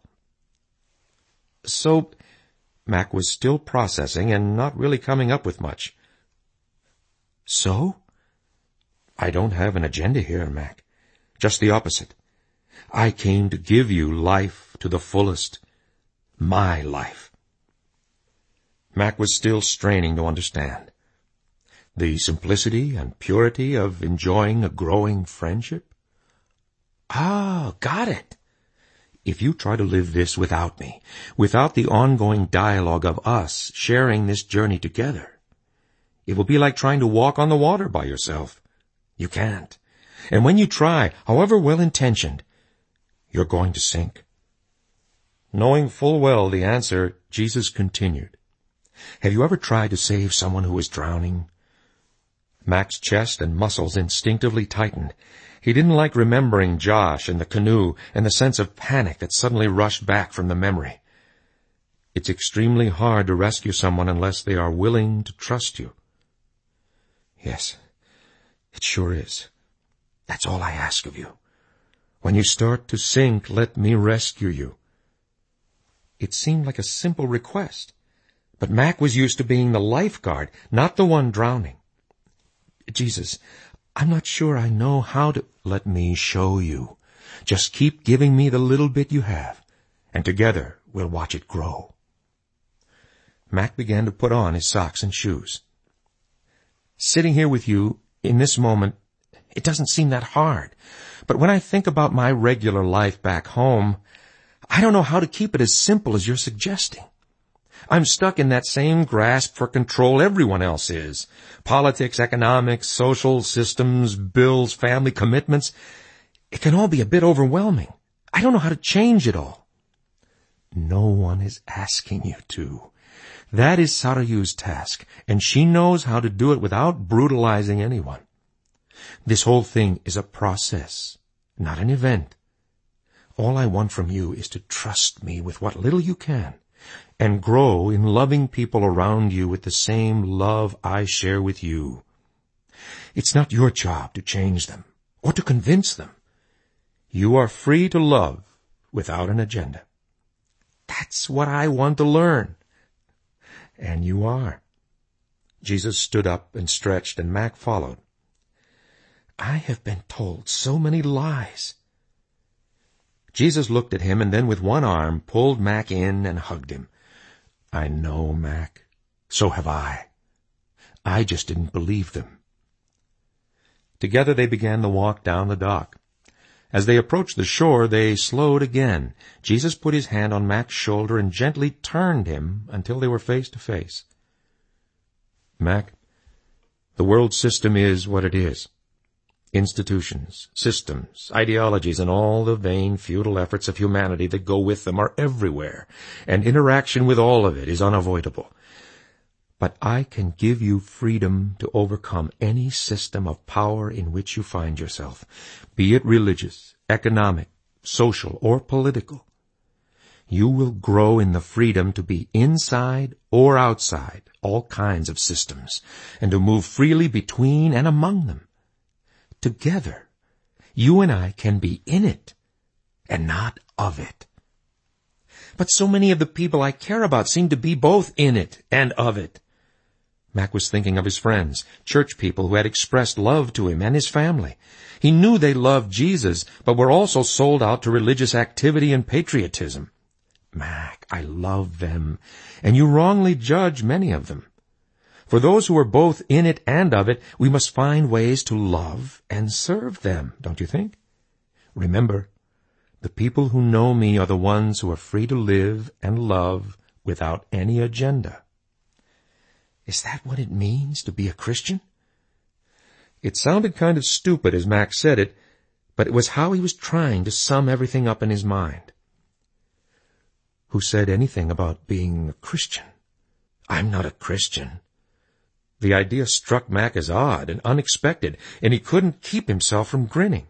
So, Mac was still processing and not really coming up with much. So? I don't have an agenda here, Mac. Just the opposite. I came to give you life to the fullest. My life. Mac was still straining to understand. The simplicity and purity of enjoying a growing friendship? Ah, got it. If you try to live this without me, without the ongoing dialogue of us sharing this journey together, It will be like trying to walk on the water by yourself. You can't. And when you try, however well-intentioned, you're going to sink. Knowing full well the answer, Jesus continued, "Have you ever tried to save someone who was drowning?" Mac's chest and muscles instinctively tightened. He didn't like remembering Josh and the canoe and the sense of panic that suddenly rushed back from the memory. It's extremely hard to rescue someone unless they are willing to trust you. Yes, it sure is. That's all I ask of you. When you start to sink, let me rescue you. It seemed like a simple request, but Mac was used to being the lifeguard, not the one drowning. "Jesus, I'm not sure I know how to—" "Let me show you. Just keep giving me the little bit you have, and together we'll watch it grow." Mac began to put on his socks and shoes. "Sitting here with you in this moment, it doesn't seem that hard. But when I think about my regular life back home, I don't know how to keep it as simple as you're suggesting. I'm stuck in that same grasp for control everyone else is. Politics, economics, social systems, bills, family commitments. It can all be a bit overwhelming. I don't know how to change it all." "No one is asking you to. That is Sarayu's task, and she knows how to do it without brutalizing anyone. This whole thing is a process, not an event. All I want from you is to trust me with what little you can, and grow in loving people around you with the same love I share with you. It's not your job to change them, or to convince them. You are free to love without an agenda. That's what I want to learn. And you are." Jesus stood up and stretched, and Mac followed. "I have been told so many lies." Jesus looked at him and then with one arm pulled Mac in and hugged him. "I know, Mac. So have I. I just didn't believe them." Together they began the walk down the dock. As they approached the shore, they slowed again. Jesus put his hand on Mac's shoulder and gently turned him until they were face to face. "Mac, the world system is what it is. Institutions, systems, ideologies, and all the vain, futile efforts of humanity that go with them are everywhere, and interaction with all of it is unavoidable. But I can give you freedom to overcome any system of power in which you find yourself, be it religious, economic, social, or political. You will grow in the freedom to be inside or outside all kinds of systems, and to move freely between and among them. Together, you and I can be in it, and not of it." "But so many of the people I care about seem to be both in it and of it." Mac was thinking of his friends, church people who had expressed love to him and his family. He knew they loved Jesus, but were also sold out to religious activity and patriotism. "Mac, I love them, and you wrongly judge many of them. For those who are both in it and of it, we must find ways to love and serve them, don't you think? Remember, the people who know me are the ones who are free to live and love without any agenda." Is that what it means to be a Christian? It sounded kind of stupid as Mac said it, but it was how he was trying to sum everything up in his mind. Who said anything about being a Christian? I'm not a Christian. The idea struck Mac as odd and unexpected, and he couldn't keep himself from grinning.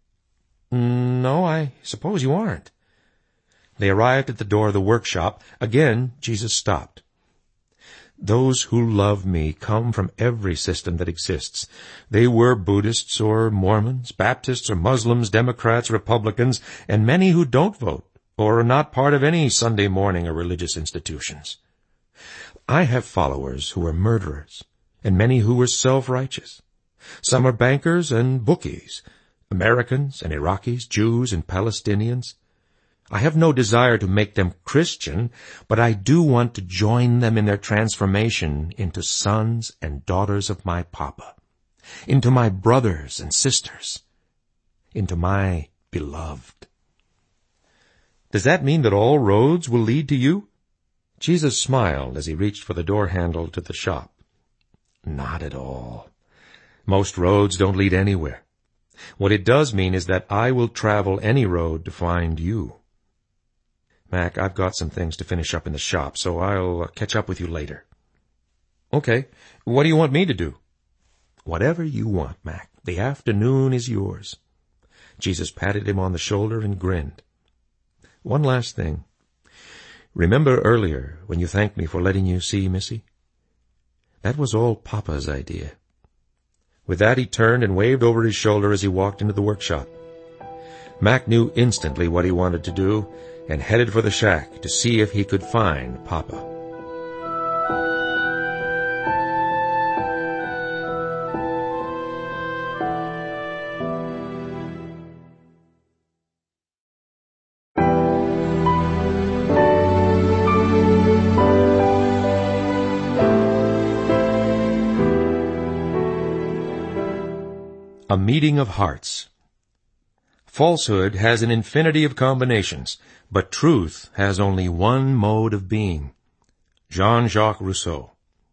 "No, I suppose you aren't." They arrived at the door of the workshop. Again, Jesus stopped. "Those who love me come from every system that exists. They were Buddhists or Mormons, Baptists or Muslims, Democrats, Republicans, and many who don't vote or are not part of any Sunday morning or religious institutions. I have followers who are murderers, and many who are self-righteous. Some are bankers and bookies, Americans and Iraqis, Jews and Palestinians. I have no desire to make them Christian, but I do want to join them in their transformation into sons and daughters of my Papa, into my brothers and sisters, into my beloved." "Does that mean that all roads will lead to you?" Jesus smiled as he reached for the door handle to the shop. Not at all. Most roads don't lead anywhere. What it does mean is that I will travel any road to find you. Mac, I've got some things to finish up in the shop, so I'll catch up with you later. Okay. What do you want me to do? Whatever you want, Mac. The afternoon is yours. Jesus patted him on the shoulder and grinned. One last thing. Remember earlier when you thanked me for letting you see Missy? That was all Papa's idea. With that, he turned and waved over his shoulder as he walked into the workshop. Mac knew instantly what he wanted to do and headed for the shack to see if he could find Papa. A meeting of hearts. Falsehood has an infinity of combinations, but truth has only one mode of being. Jean-Jacques Rousseau.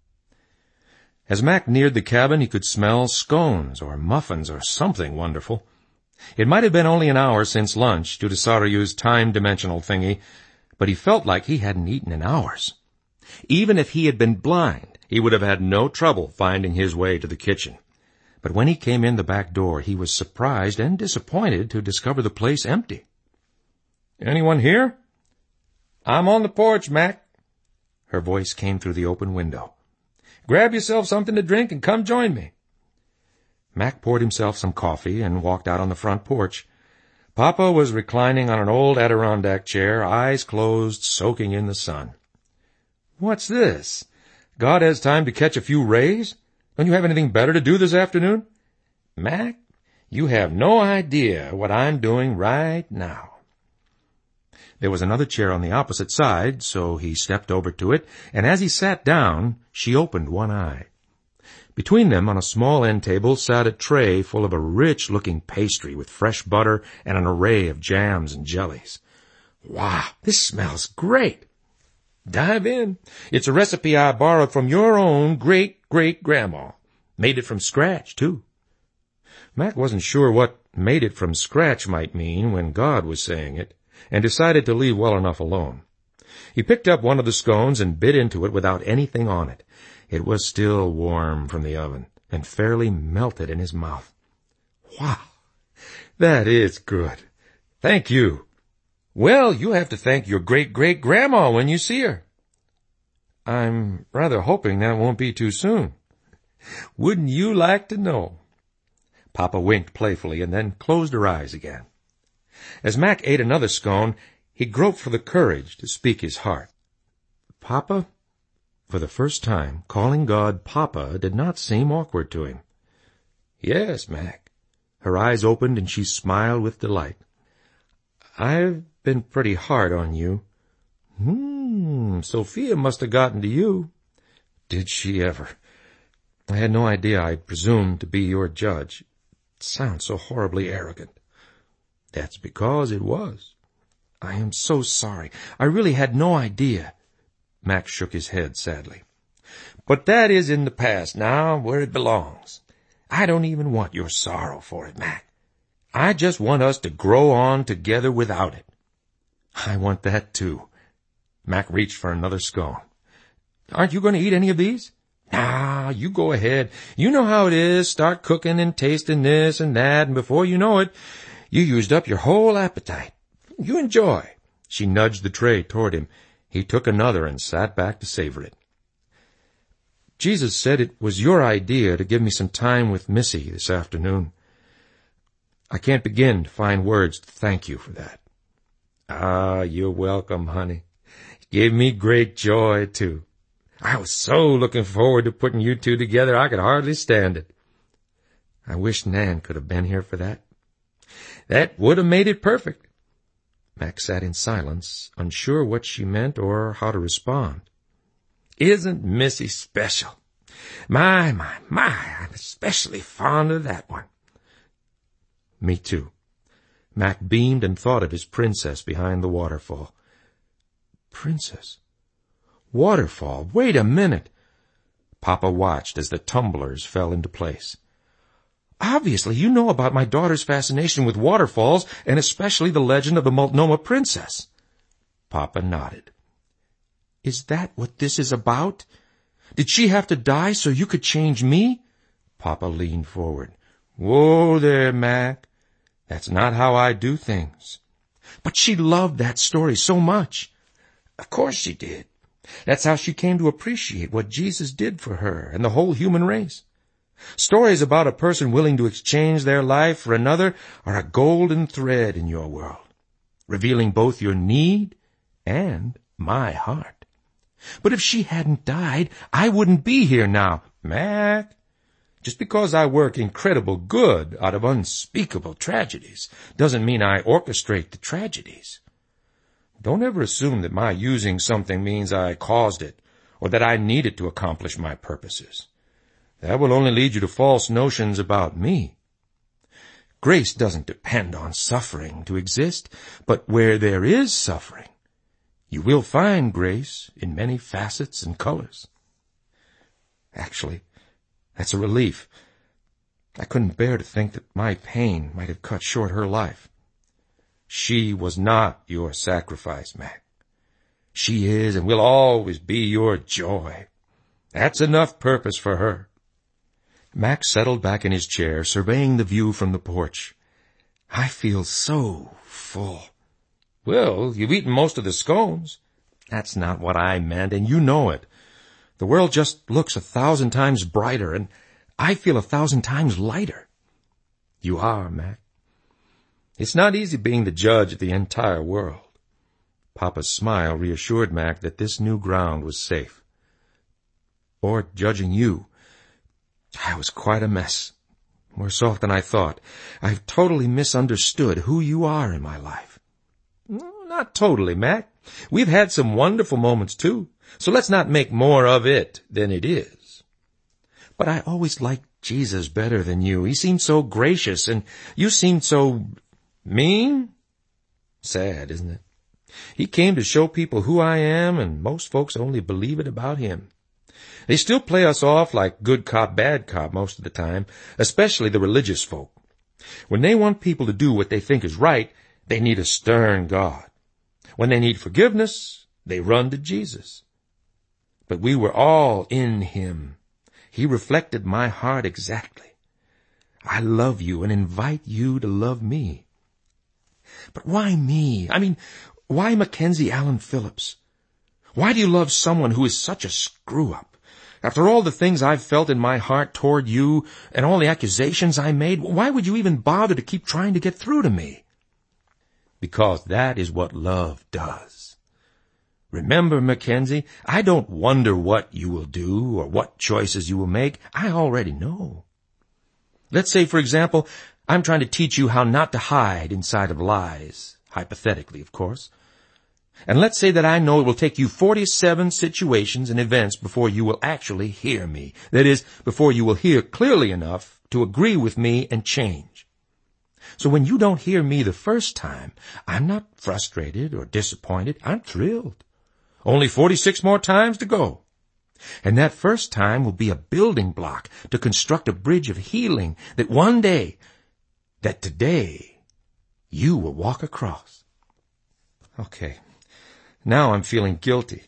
As Mac neared the cabin, he could smell scones or muffins or something wonderful. It might have been only an hour since lunch due to Saryu's time-dimensional thingy, but he felt like he hadn't eaten in hours. Even if he had been blind, he would have had no trouble finding his way to the kitchen. But when he came in the back door, he was surprised and disappointed to discover the place empty. "Anyone here?" "I'm on the porch, Mac." Her voice came through the open window. "Grab yourself something to drink and come join me." Mac poured himself some coffee and walked out on the front porch. Papa was reclining on an old Adirondack chair, eyes closed, soaking in the sun. "What's this? God has time to catch a few rays? Don't you have anything better to do this afternoon?" "Mac, you have no idea what I'm doing right now." There was another chair on the opposite side, so he stepped over to it, and as he sat down, she opened one eye. Between them, on a small end table, sat a tray full of a rich-looking pastry with fresh butter and an array of jams and jellies. "Wow, this smells great." "Dive in. It's a recipe I borrowed from your own great-great-grandma. Made it from scratch, too." Mac wasn't sure what "made it from scratch" might mean when God was saying it, and decided to leave well enough alone. He picked up one of the scones and bit into it without anything on it. It was still warm from the oven, and fairly melted in his mouth. "Wow, that is good. Thank you." "Well, you have to thank your great-great-grandma when you see her." "I'm rather hoping that won't be too soon." "Wouldn't you like to know?" Papa winked playfully and then closed her eyes again. As Mac ate another scone, he groped for the courage to speak his heart. "Papa?" For the first time, calling God Papa did not seem awkward to him. "Yes, Mac." Her eyes opened and she smiled with delight. "I've been pretty hard on you." Sophia must have gotten to you." "Did she ever? I had no idea I'd presumed to be your judge. It sounds so horribly arrogant." "That's because it was." "I am so sorry. I really had no idea." Mac shook his head sadly. "But that is in the past now, where it belongs. I don't even want your sorrow for it, Mac. I just want us to grow on together without it." "I want that, too." Mac reached for another scone. "Aren't you going to eat any of these?" "Nah, you go ahead. You know how it is. Start cooking and tasting this and that, and before you know it, you used up your whole appetite. You enjoy." She nudged the tray toward him. He took another and sat back to savor it. "Jesus said it was your idea to give me some time with Missy this afternoon. I can't begin to find words to thank you for that." "Ah, you're welcome, honey. It gave me great joy, too. I was so looking forward to putting you two together I could hardly stand it." "I wish Nan could have been here for that." "That would have made it perfect." Mac sat in silence, unsure what she meant or how to respond. "Isn't Missy special? My, I'm especially fond of that one." "Me too." Mac beamed and thought of his princess behind the waterfall. Princess? Waterfall? Wait a minute. Papa watched as the tumblers fell into place. Obviously, you know about my daughter's fascination with waterfalls, and especially the legend of the Multnomah Princess. Papa nodded. Is that what this is about? Did she have to die so you could change me? Papa leaned forward. Whoa there, Mac. That's not how I do things. But she loved that story so much. Of course she did. That's how she came to appreciate what Jesus did for her and the whole human race. Stories about a person willing to exchange their life for another are a golden thread in your world, revealing both your need and my heart. But if she hadn't died, I wouldn't be here now. Mac, just because I work incredible good out of unspeakable tragedies doesn't mean I orchestrate the tragedies. Don't ever assume that my using something means I caused it, or that I need it to accomplish my purposes. That will only lead you to false notions about me. Grace doesn't depend on suffering to exist, but where there is suffering, you will find grace in many facets and colors. Actually, that's a relief. I couldn't bear to think that my pain might have cut short her life. She was not your sacrifice, Mac. She is and will always be your joy. That's enough purpose for her. Mac settled back in his chair, surveying the view from the porch. I feel so full. Well, you've eaten most of the scones. That's not what I meant, and you know it. The world just looks 1,000 times brighter, and I feel 1,000 times lighter. You are, Mac. It's not easy being the judge of the entire world. Papa's smile reassured Mac that this new ground was safe. Or judging you. I was quite a mess. Worse off than I thought. I've totally misunderstood who you are in my life. Not totally, Mac. We've had some wonderful moments, too. So let's not make more of it than it is. But I always liked Jesus better than you. He seemed so gracious, and you seemed so mean. Sad, isn't it? He came to show people who I am, and most folks only believe it about him. They still play us off like good cop, bad cop most of the time, especially the religious folk. When they want people to do what they think is right, they need a stern God. When they need forgiveness, they run to Jesus. But we were all in him. He reflected my heart exactly. I love you and invite you to love me. But why me? I mean, why Mackenzie Allen Phillips? Why do you love someone who is such a screw-up? After all the things I've felt in my heart toward you and all the accusations I made, why would you even bother to keep trying to get through to me? Because that is what love does. Remember, Mackenzie, I don't wonder what you will do or what choices you will make. I already know. Let's say, for example, I'm trying to teach you how not to hide inside of lies, hypothetically, of course. And let's say that I know it will take you 47 situations and events before you will actually hear me. That is, before you will hear clearly enough to agree with me and change. So when you don't hear me the first time, I'm not frustrated or disappointed. I'm thrilled. Only 46 more times to go. And that first time will be a building block to construct a bridge of healing that one day, that today, you will walk across. Okay. Now I'm feeling guilty.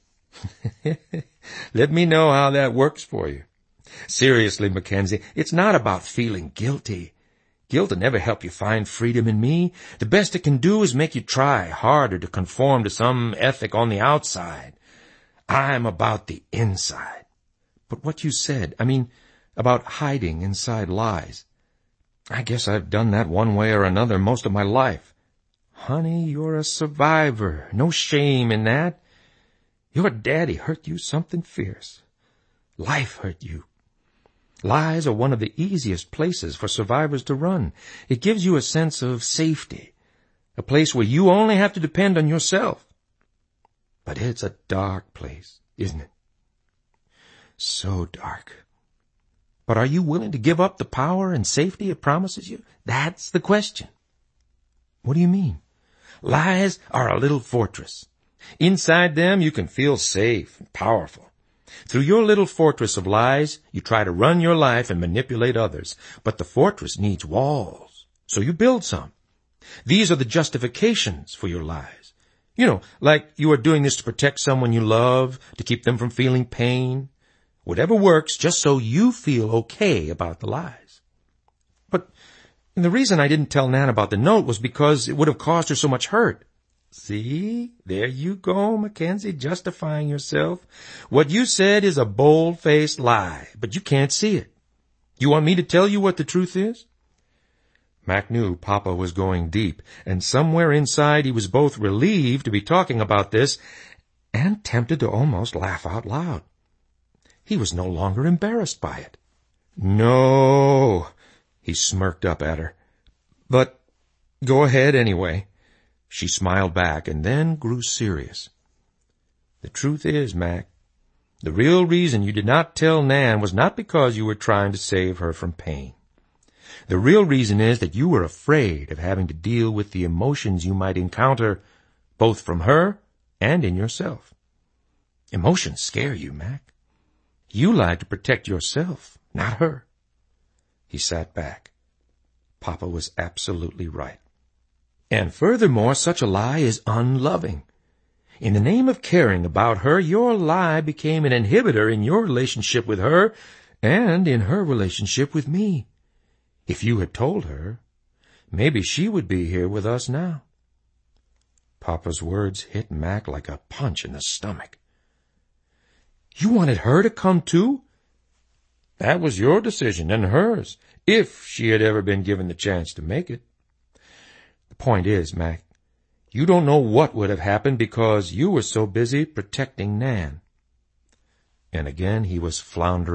Let me know how that works for you. Seriously, Mackenzie, it's not about feeling guilty. Guilt will never help you find freedom in me. The best it can do is make you try harder to conform to some ethic on the outside. I'm about the inside. But what you said, about hiding inside lies. I guess I've done that one way or another most of my life. Honey, you're a survivor. No shame in that. Your daddy hurt you something fierce. Life hurt you. Lies are one of the easiest places for survivors to run. It gives you a sense of safety, a place where you only have to depend on yourself. But it's a dark place, isn't it? So dark. But are you willing to give up the power and safety it promises you? That's the question. What do you mean? Lies are a little fortress. Inside them, you can feel safe and powerful. Through your little fortress of lies, you try to run your life and manipulate others. But the fortress needs walls, so you build some. These are the justifications for your lies. Like you are doing this to protect someone you love, to keep them from feeling pain. Whatever works, just so you feel okay about the lies. But the reason I didn't tell Nan about the note was because it would have caused her so much hurt. See? There you go, Mackenzie, justifying yourself. What you said is a bold-faced lie, but you can't see it. You want me to tell you what the truth is? Mac knew Papa was going deep, and somewhere inside he was both relieved to be talking about this and tempted to almost laugh out loud. He was no longer embarrassed by it. No, he smirked up at her. But go ahead anyway. She smiled back and then grew serious. The truth is, Mac, the real reason you did not tell Nan was not because you were trying to save her from pain. The real reason is that you were afraid of having to deal with the emotions you might encounter, both from her and in yourself. Emotions scare you, Mac. You lied to protect yourself, not her. He sat back. Papa was absolutely right. And furthermore, such a lie is unloving. In the name of caring about her, your lie became an inhibitor in your relationship with her and in her relationship with me. If you had told her, maybe she would be here with us now. Papa's words hit Mac like a punch in the stomach. You wanted her to come too? That was your decision and hers, if she had ever been given the chance to make it. The point is, Mac, you don't know what would have happened because you were so busy protecting Nan. And again he was floundering